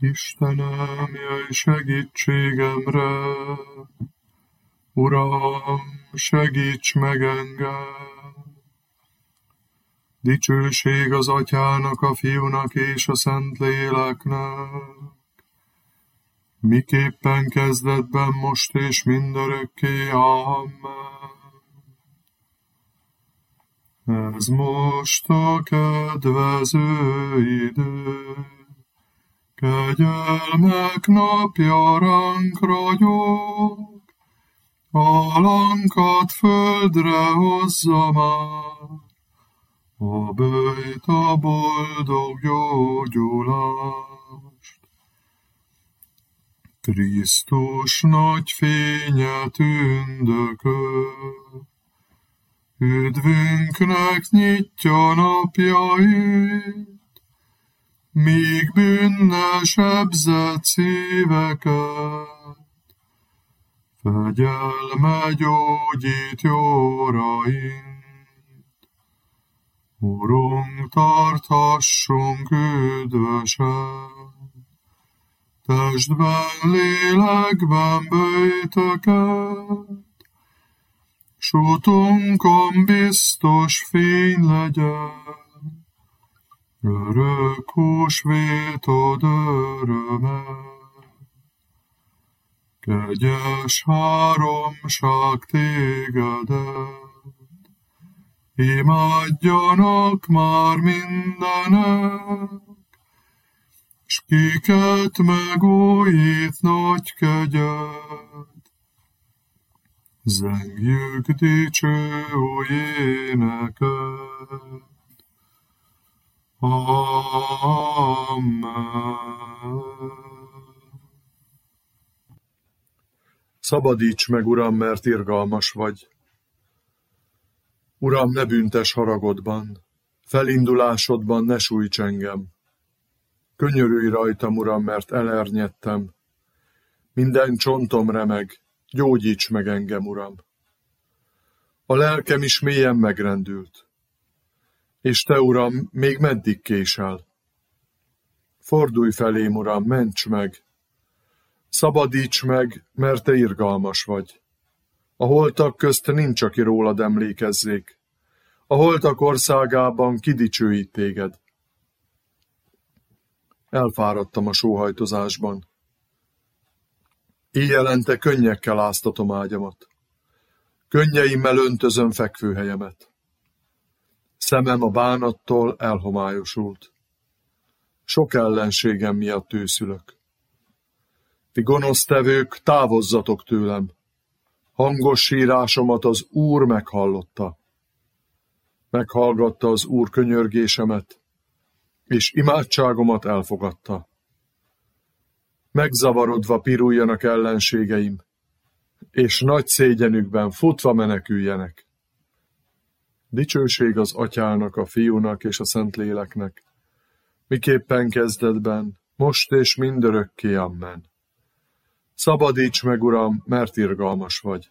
Istenem, jöjj segítségemre, Uram, segíts meg engem! Dicsőség az Atyának, a Fiúnak és a Szentléleknek, miképpen kezdetben, most és mindörökké. Amen. Ez most a kedvező idő, kegyelmek napja ránk ragyog, alankat földre hozza már, a böjt a boldog gyógyulást. Krisztus nagy fénye tündököl, üdvünknek nyitja napjait, míg bűnnel sebzett szíveket, fegyelme gyógyít jóraint. Urunk, tarthassunk üdvösen, testben, lélekben böjtöket, s utunkon biztos fény legyen, örök húsvétod öröme. Kegyes háromság tégedet, imádjanak már mindenek, s kiket megújít nagy kegyed. Zengjük dicső új éneket. Amen. Szabadíts meg, Uram, mert irgalmas vagy. Uram, ne büntes haragodban, felindulásodban ne sújts engem. Könyörülj rajtam, Uram, mert elernyedtem. Minden csontom remeg, gyógyíts meg engem, Uram. A lelkem is mélyen megrendült. És te, Uram, még meddig késel? Fordulj felém, Uram, ments meg! Szabadíts meg, mert te irgalmas vagy. A holtak közt nincs, aki rólad emlékezzék. A holtak országában kidicsőít téged. Elfáradtam a sóhajtozásban. Éjjelente könnyekkel áztatom ágyamat. Könnyeimmel öntözöm fekvőhelyemet. Szemem a bánattól elhomályosult. Sok ellenségem miatt őszülök. Ti gonosztevők, távozzatok tőlem. Hangos sírásomat az Úr meghallotta. Meghallgatta az Úr könyörgésemet, és imádságomat elfogadta. Megzavarodva piruljanak ellenségeim, és nagy szégyenükben futva meneküljenek. Dicsőség az Atyának, a Fiúnak és a Szentléleknek, miképpen kezdetben, most és mindörökké. Amen. Szabadíts meg, Uram, mert irgalmas vagy.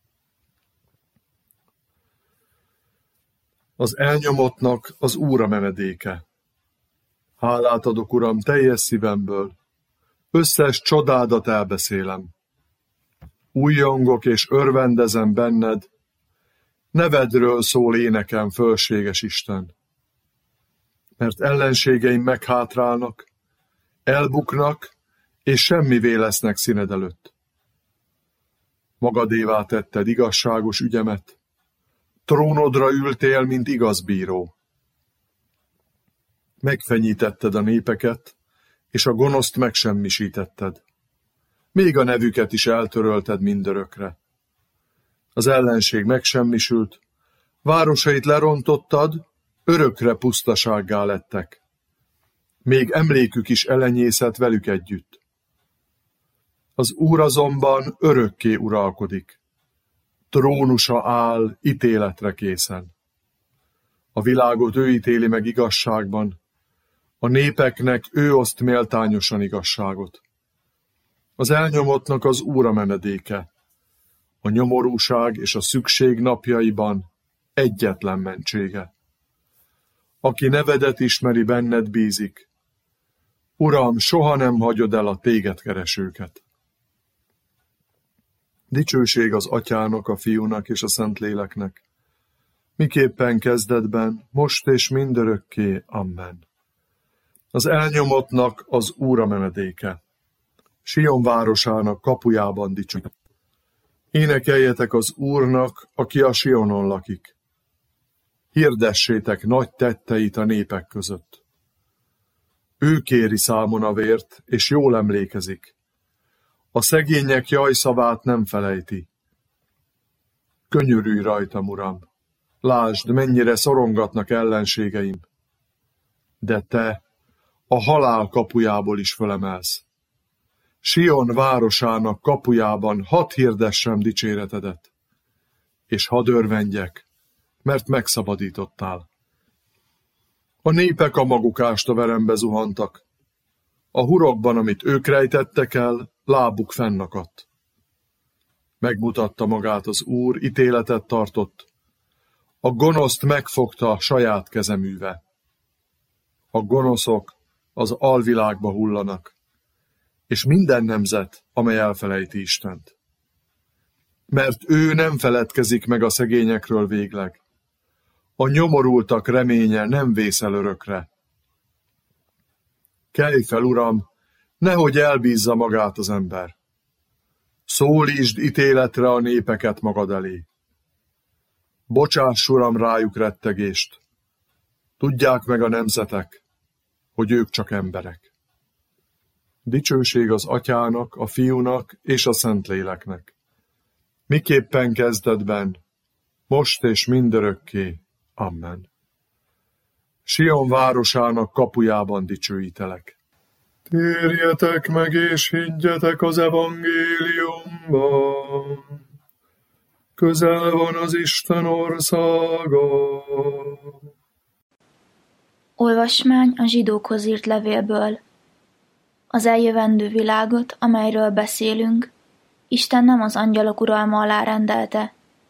Az elnyomottnak az Úr a menedéke. Hálát adok, Uram, teljes szívemből. Összes csodádat elbeszélem. Újjongok és örvendezem benned. Nevedről szól énekem, fölséges Isten. Mert ellenségeim meghátrálnak, elbuknak, és semmivé lesznek színed előtt. Magadévá tetted igazságos ügyemet, trónodra ültél, mint igaz bíró. Megfenyítetted a népeket, és a gonoszt megsemmisítetted. Még a nevüket is eltörölted mindörökre. Az ellenség megsemmisült, városait lerontottad, örökre pusztasággá lettek. Még emlékük is elenyészett velük együtt. Az Úr azonban örökké uralkodik. Trónusa áll ítéletre készen. A világot ő ítéli meg igazságban, a népeknek ő oszt méltányosan igazságot. Az elnyomottnak az Úr a menedéke, a nyomorúság és a szükség napjaiban egyetlen mentsége. Aki nevedet ismeri, benned bízik. Uram, soha nem hagyod el a téged keresőket. Dicsőség az Atyának, a Fiúnak és a Szentléleknek, miképpen kezdetben, most és mindörökké. Amen. Az elnyomottnak az Úr a menedéke. Sion városának kapujában dicsőít. Énekeljetek az Úrnak, aki a Sionon lakik. Hirdessétek nagy tetteit a népek között. Ő kéri számon a vért, és jól emlékezik. A szegények jajszavát nem felejti. Könyörülj rajtam, Uram! Lásd, mennyire szorongatnak ellenségeim. De te a halál kapujából is fölemelsz. Sion városának kapujában hadd hirdessem dicséretedet, és hadd örvendjek, mert megszabadítottál. A népek a maguk ástaverembe zuhantak. A hurokban, amit ők rejtettek el, lábuk fennakadt. Megmutatta magát az Úr, ítéletet tartott. A gonoszt megfogta saját kezeműve. A gonoszok az alvilágba hullanak, és minden nemzet, amely elfelejti Istent. Mert ő nem feledkezik meg a szegényekről végleg. A nyomorultak reménye nem vészel örökre. Kelj fel, Uram, nehogy elbízza magát az ember. Szólítsd ítéletre a népeket magad elé. Bocsáss, Uram, rájuk rettegést. Tudják meg a nemzetek, hogy ők csak emberek. Dicsőség az Atyának, a Fiúnak és a Szentléleknek. Miképpen kezdetben, most és mindörökké. Amen. Sion városának kapujában dicsőítelek. Térjetek meg és higgyetek az evangéliumban. Közel van az Isten országa. Olvasmány a zsidókhoz írt levélből. Az eljövendő világot, amelyről beszélünk, Isten nem az angyalok uralma alá rendelte.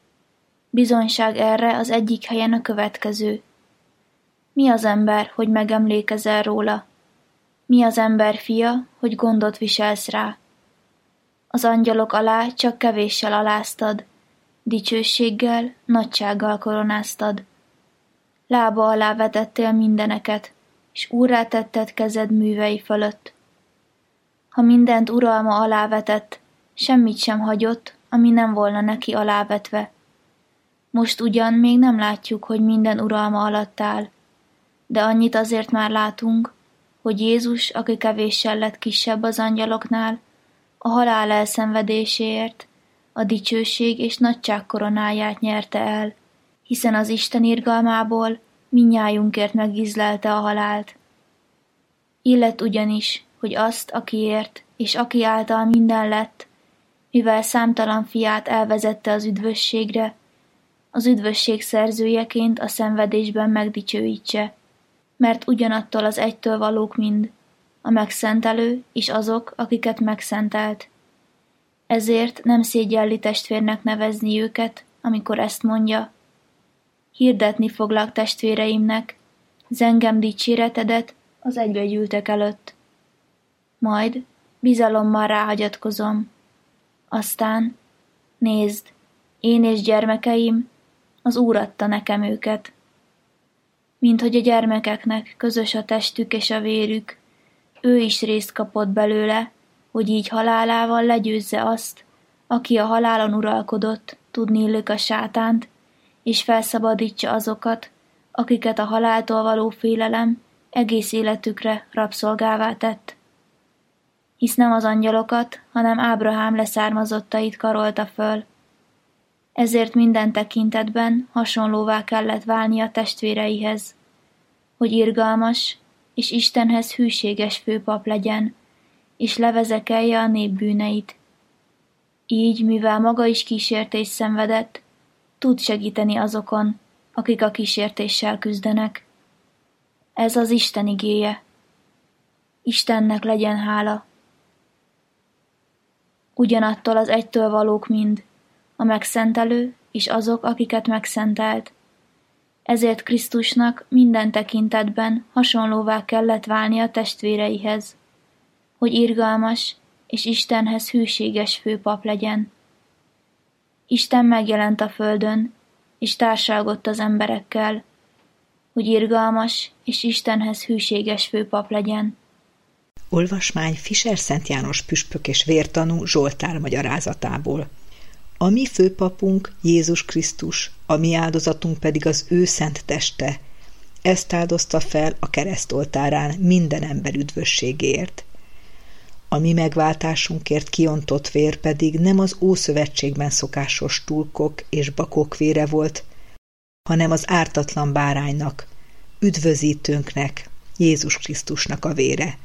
Bizonyság erre az egyik helyen a következő. Mi az ember, hogy megemlékezel róla? Mi az ember fia, hogy gondot viselsz rá? Az angyalok alá csak kevéssel aláztad, dicsőséggel, nagysággal koronáztad. Lába alá vetettél mindeneket, és úrrá tetted kezed művei fölött. Ha mindent uralma alá vetett, semmit sem hagyott, ami nem volna neki alávetve. Most ugyan még nem látjuk, hogy minden uralma alatt áll, de annyit azért már látunk, hogy Jézus, aki kevéssel lett kisebb az angyaloknál, a halál elszenvedéséért a dicsőség és nagyság koronáját nyerte el, hiszen az Isten irgalmából mindnyájunkért megízlelte a halált. Illet ugyanis, hogy azt, akiért és aki által minden lett, mivel számtalan fiát elvezette az üdvösségre, az üdvösség szerzőjeként a szenvedésben megdicsőítse, mert ugyanattól az egytől valók mind, a megszentelő és azok, akiket megszentelt. Ezért nem szégyelli testvérnek nevezni őket, amikor ezt mondja. Hirdetni foglak testvéreimnek, zengem dicséretedet az egybegyűltek előtt. Majd bizalommal ráhagyatkozom. Aztán, nézd, én és gyermekeim, az Úr adta nekem őket. Mint hogy a gyermekeknek közös a testük és a vérük, ő is részt kapott belőle, hogy így halálával legyőzze azt, aki a halálon uralkodott, tudniillik a sátánt, és felszabadítsa azokat, akiket a haláltól való félelem egész életükre rabszolgává tett. Hisz nem az angyalokat, hanem Ábrahám leszármazottait karolta föl. Ezért minden tekintetben hasonlóvá kellett válni a testvéreihez, hogy irgalmas és Istenhez hűséges főpap legyen, és levezekelje a nép bűneit. Így, mivel maga is kísértést szenvedett, tud segíteni azokon, akik a kísértéssel küzdenek. Ez az Isten igéje. Istennek legyen hála. Ugyanattól az egytől valók mind, a megszentelő és azok, akiket megszentelt. Ezért Krisztusnak minden tekintetben hasonlóvá kellett válni a testvéreihez, hogy irgalmas és Istenhez hűséges főpap legyen. Isten megjelent a földön, és társalgott az emberekkel, hogy irgalmas és Istenhez hűséges főpap legyen. Olvasmány Fischer Szent János püspök és vértanú Zsoltár magyarázatából. A mi főpapunk Jézus Krisztus, a mi áldozatunk pedig az ő szent teste. Ezt áldozta fel a kereszt oltárán minden ember üdvösségéért. A mi megváltásunkért kiontott vér pedig nem az Ószövetségben szokásos tulkok és bakok vére volt, hanem az ártatlan báránynak, üdvözítőnknek, Jézus Krisztusnak a vére.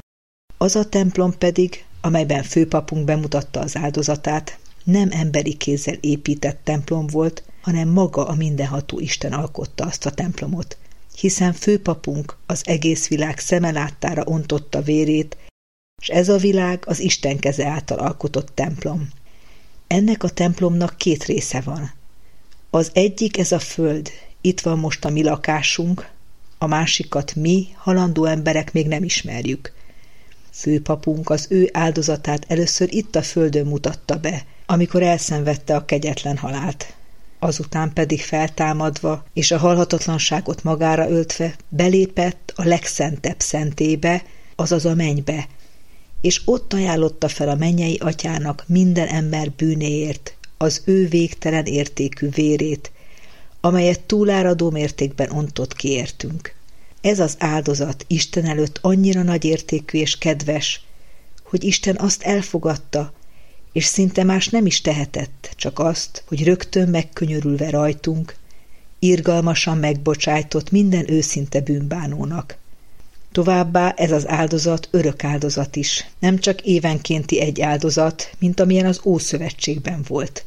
Az a templom pedig, amelyben főpapunk bemutatta az áldozatát, nem emberi kézzel épített templom volt, hanem maga a mindenható Isten alkotta azt a templomot, hiszen főpapunk az egész világ szeme láttára ontotta vérét, és ez a világ az Isten keze által alkotott templom. Ennek a templomnak 2 része van. Az egyik ez a föld, itt van most a mi lakásunk, a másikat mi, halandó emberek még nem ismerjük. Főpapunk az ő áldozatát először itt a földön mutatta be, amikor elszenvedte a kegyetlen halált. Azután pedig feltámadva és a halhatatlanságot magára öltve belépett a legszentebb szentébe, azaz a mennybe, és ott ajánlotta fel a mennyei atyának minden ember bűnéért az ő végtelen értékű vérét, amelyet túláradó mértékben ontott ki értünk. Ez az áldozat Isten előtt annyira nagy értékű és kedves, hogy Isten azt elfogadta, és szinte más nem is tehetett, csak azt, hogy rögtön megkönyörülve rajtunk, irgalmasan megbocsájtott minden őszinte bűnbánónak. Továbbá ez az áldozat örök áldozat is, nem csak évenkénti egy áldozat, mint amilyen az Ószövetségben volt.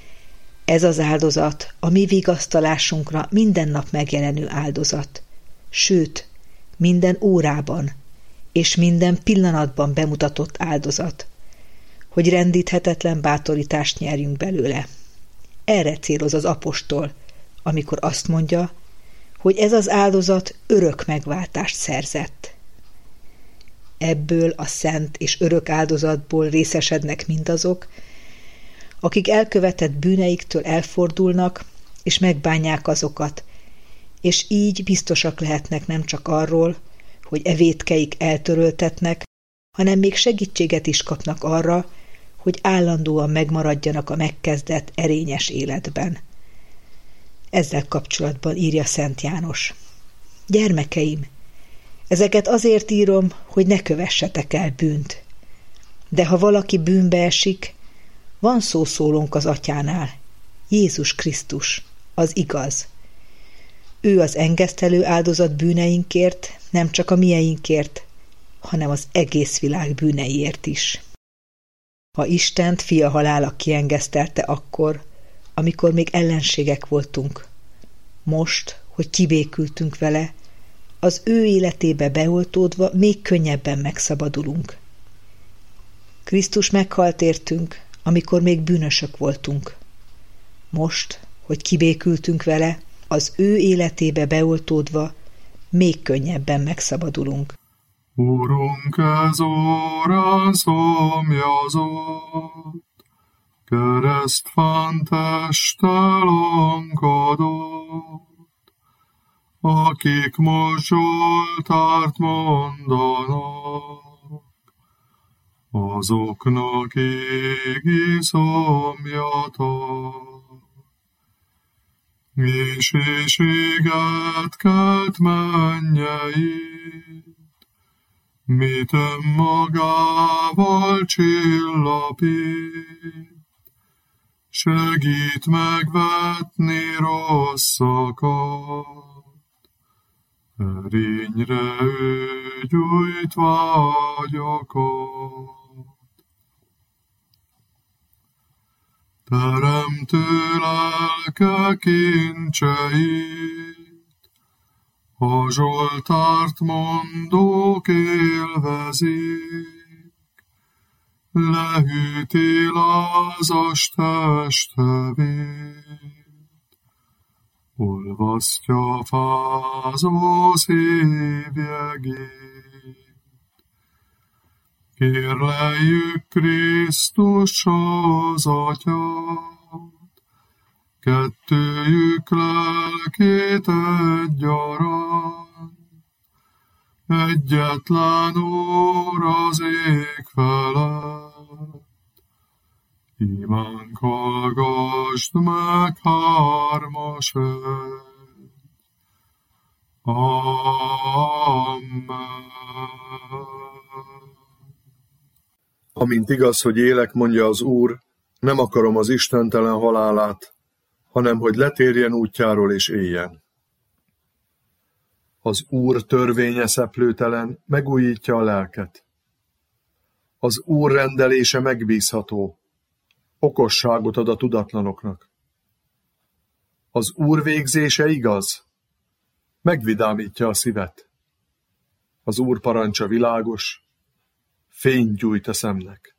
Ez az áldozat a mi vigasztalásunkra minden nap megjelenő áldozat, sőt, minden órában és minden pillanatban bemutatott áldozat, hogy rendíthetetlen bátorítást nyerjünk belőle. Erre céloz az apostol, amikor azt mondja, hogy ez az áldozat örök megváltást szerzett. Ebből a szent és örök áldozatból részesednek mindazok, akik elkövetett bűneiktől elfordulnak, és megbánják azokat, és így biztosak lehetnek nem csak arról, hogy e vétkeik eltöröltetnek, hanem még segítséget is kapnak arra, hogy állandóan megmaradjanak a megkezdett erényes életben. Ezzel kapcsolatban írja Szent János. Gyermekeim, ezeket azért írom, hogy ne kövessetek el bűnt. De ha valaki bűnbe esik, van szószólónk az Atyánál, Jézus Krisztus, az igaz. Ő az engesztelő áldozat bűneinkért, nem csak a mieinkért, hanem az egész világ bűneiért is. Ha Istent fia halála kiengesztelte akkor, amikor még ellenségek voltunk, most, hogy kibékültünk vele, az ő életébe beoltódva még könnyebben megszabadulunk. Krisztus meghalt értünk, amikor még bűnösök voltunk. Most, hogy kibékültünk vele, az ő életébe beoltódva még könnyebben megszabadulunk. Urunk, ez órán szomjazott, keresztfán testelonkadott, akik most Zsoltárt mondanak, azoknak égi szomjatak. És éjséget kelt mennyeit, mit önmagával csillapít, segít megvetni rosszakat, erényre ő gyújt vágyakat. Teremtő lelke kincseit, a Zsoltárt mondók élvezik, lehűti lázas teste vét, olvasztja fázó szívjegét. Kérleljük Krisztus az Atyát, kettőjük lelkét egyaránt, egyetlen Úr az ég felett. Imánk hallgasd meg, hármas egy. Amen. Amint igaz, hogy élek, mondja az Úr, nem akarom az istentelen halálát, hanem hogy letérjen útjáról és éljen. Az Úr törvénye szeplőtelen, megújítja a lelket. Az Úr rendelése megbízható, okosságot ad a tudatlanoknak. Az Úr végzése igaz, megvidámítja a szívet. Az Úr parancsa világos, fényt gyújt a szemnek.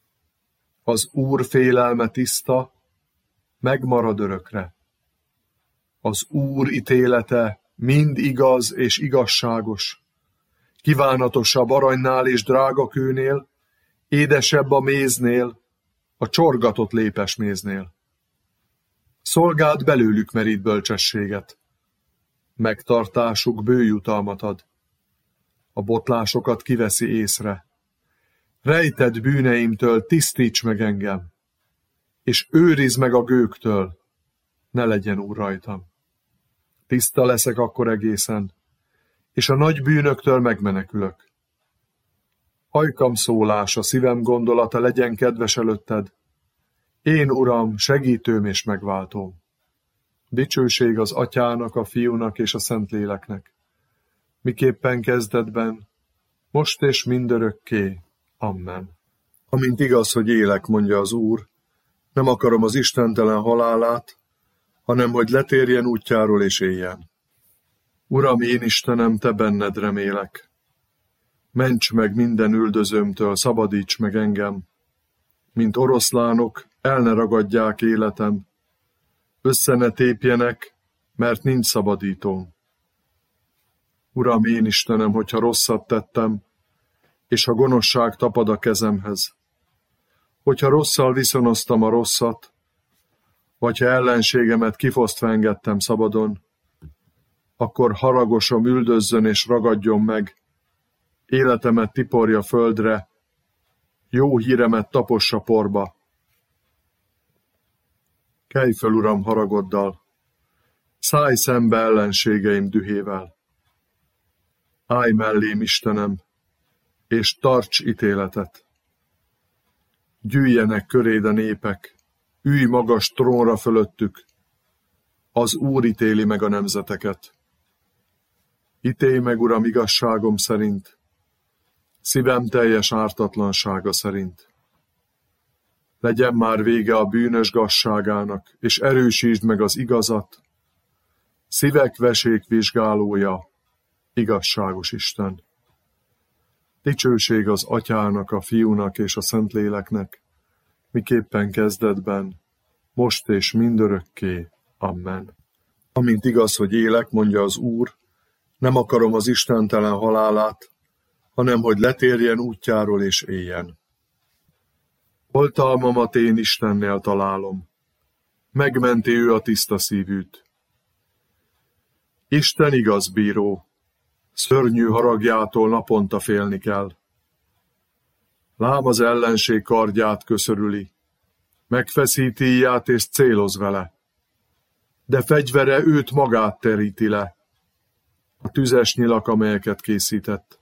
Az Úr félelme tiszta, megmarad örökre. Az Úr ítélete mind igaz és igazságos, kívánatosabb aranynál és drágakőnél, édesebb a méznél, a csorgatott lépesméznél. Szolgád belőlük merít bölcsességet, megtartásuk bő jutalmat ad, a botlásokat kiveszi észre. Rejtett bűneimtől tisztíts meg engem, és őrizd meg a gőktől, ne legyen Úr rajtam. Tiszta leszek akkor egészen, és a nagy bűnöktől megmenekülök. Ajkam szólása, szívem gondolata legyen kedves előtted, én, Uram, segítőm és megváltóm. Dicsőség az Atyának, a Fiúnak és a Szentléleknek, miképpen kezdetben, most és mindörökké. Amen. Amint igaz, hogy élek, mondja az Úr, nem akarom az istentelen halálát, hanem hogy letérjen útjáról és éljen. Uram, én Istenem, te benned remélek. Ments meg minden üldözőmtől, szabadíts meg engem. Mint oroszlánok, el ne ragadják életem, össze ne tépjenek, mert nincs szabadítóm. Uram, én Istenem, hogyha rosszat tettem, és ha gonoszság tapad a kezemhez, hogyha rosszal viszonoztam a rosszat, vagy ha ellenségemet kifosztva engedtem szabadon, akkor haragosom üldözzön és ragadjon meg, életemet tiporja földre, jó híremet tapossa porba. Kelj föl, Uram, haragoddal, szállj szembe ellenségeim dühével. Állj mellém, Istenem, és tarts ítéletet. Gyűjjenek köréd a népek, ülj magas trónra fölöttük, az Úr ítéli meg a nemzeteket. Ítélj meg, Uram, igazságom szerint, szívem teljes ártatlansága szerint. Legyen már vége a bűnös gazságának, és erősítsd meg az igazat, szívek vesék vizsgálója, igazságos Isten. Dicsőség az Atyának, a Fiúnak és a Szentléleknek, miképpen kezdetben, most és mindörökké. Amen. Amint igaz, hogy élek, mondja az Úr, nem akarom az istentelen halálát, hanem hogy letérjen útjáról és éljen. Oltalmamat én Istennél találom, megmenti ő a tiszta szívűt. Isten igaz bíró, szörnyű haragjától naponta félni kell. Lám az ellenség kardját köszörüli, megfeszíti íját és céloz vele, de fegyvere őt magát teríti le, a tüzes nyilak, amelyeket készített.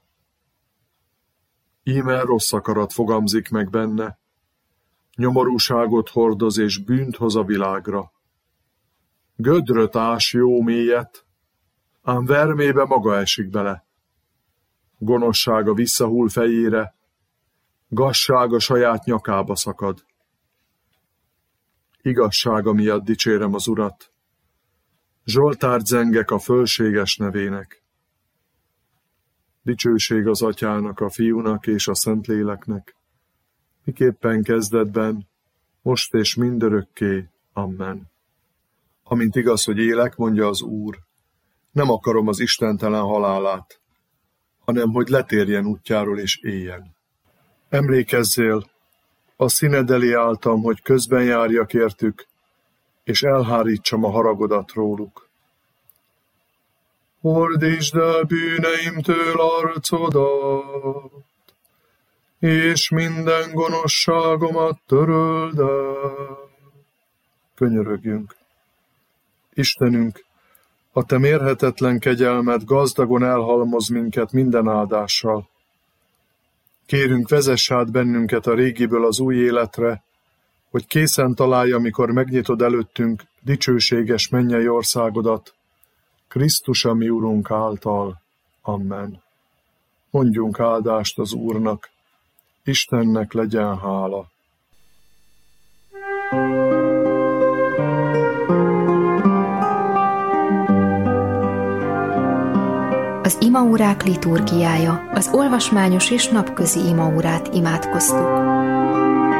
Íme rossz akarat fogamzik meg benne, nyomorúságot hordoz és bűnt hoz a világra. Gödröt ás jó mélyet, ám vermébe maga esik bele. Gonoszsága visszahull fejére, gazsága saját nyakába szakad. Igazsága miatt dicsérem az Urat, zsoltárt zengek a fölséges nevének. Dicsőség az Atyának, a Fiúnak és a Szentléleknek, miképpen kezdetben, most és mindörökké. Amen. Amint igaz, hogy élek, mondja az Úr, nem akarom az istentelen halálát, hanem hogy letérjen útjáról és éljen. Emlékezzél, a színed elé álltam, hogy közben járjak értük, és elhárítsam a haragodat róluk. Fordítsd el bűneimtől arcodat, és minden gonoszságomat töröld el. Könyörögjünk. Istenünk, a te mérhetetlen kegyelmed gazdagon elhalmoz minket minden áldással. Kérünk, vezess át bennünket a régiből az új életre, hogy készen találja, amikor megnyitod előttünk dicsőséges mennyei országodat, Krisztus, a mi Urunk által. Amen. Mondjunk áldást az Úrnak, Istennek legyen hála. Az imaórák liturgiája, az olvasmányos és napközi imaórát imádkoztuk.